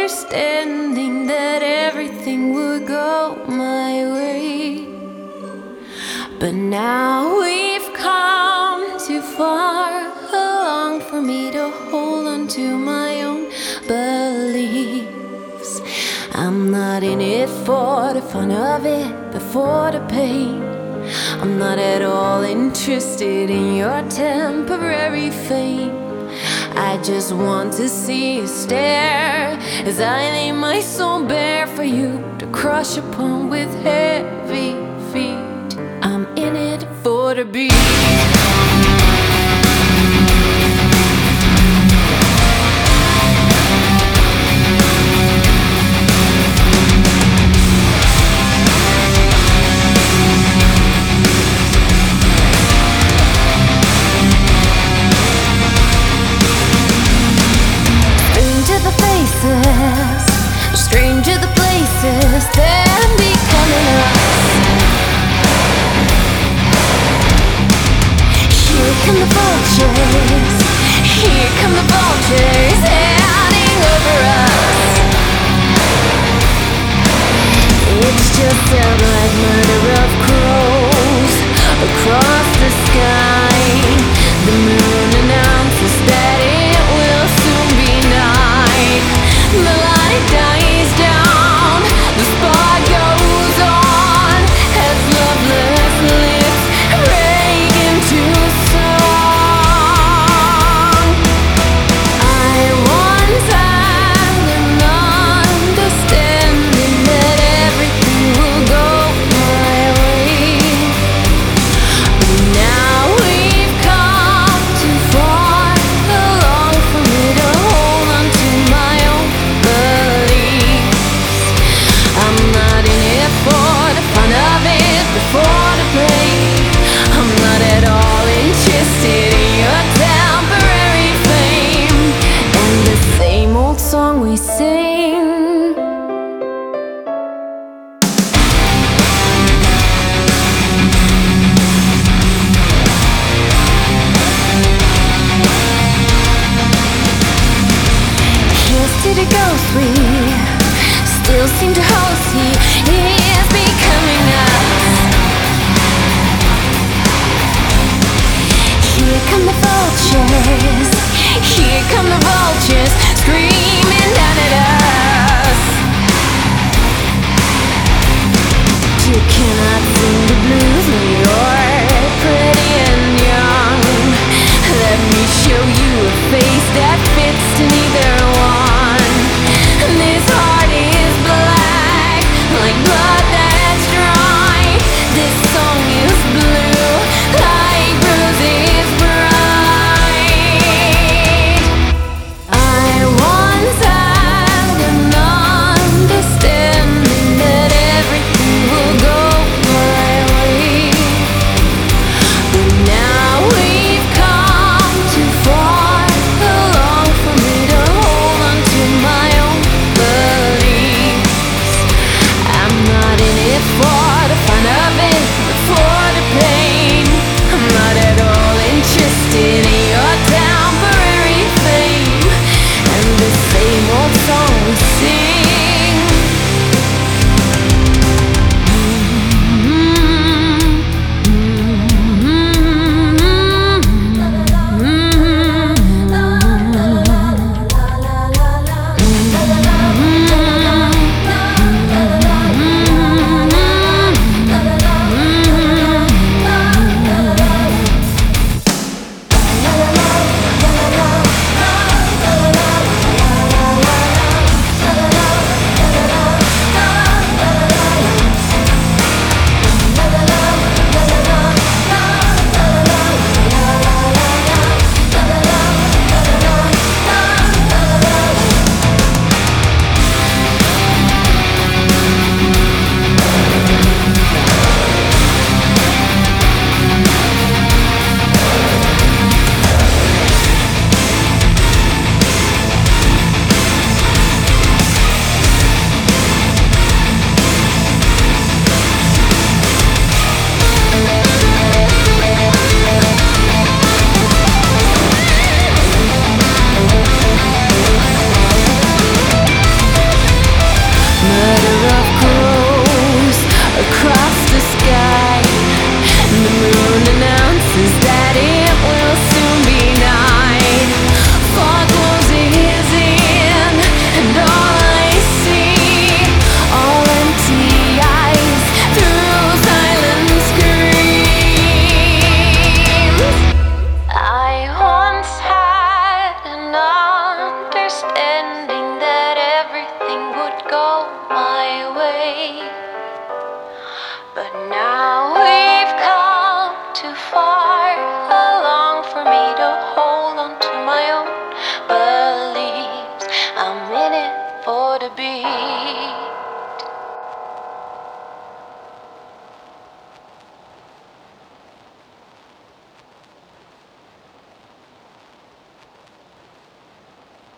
understanding that everything would go my way. But now we've come too far along for me to hold on to my own beliefs. I'm not in it for the fun of it, but for the pain. I'm not at all interested in your temporary fame. I just want to see you stare as I lay my soul bare for you to crush upon with heavy feet. I'm in it for the beat. Strange to the places they're becoming us. Here come the vultures, here come the vultures heading over us. It's just a like murder of cruel.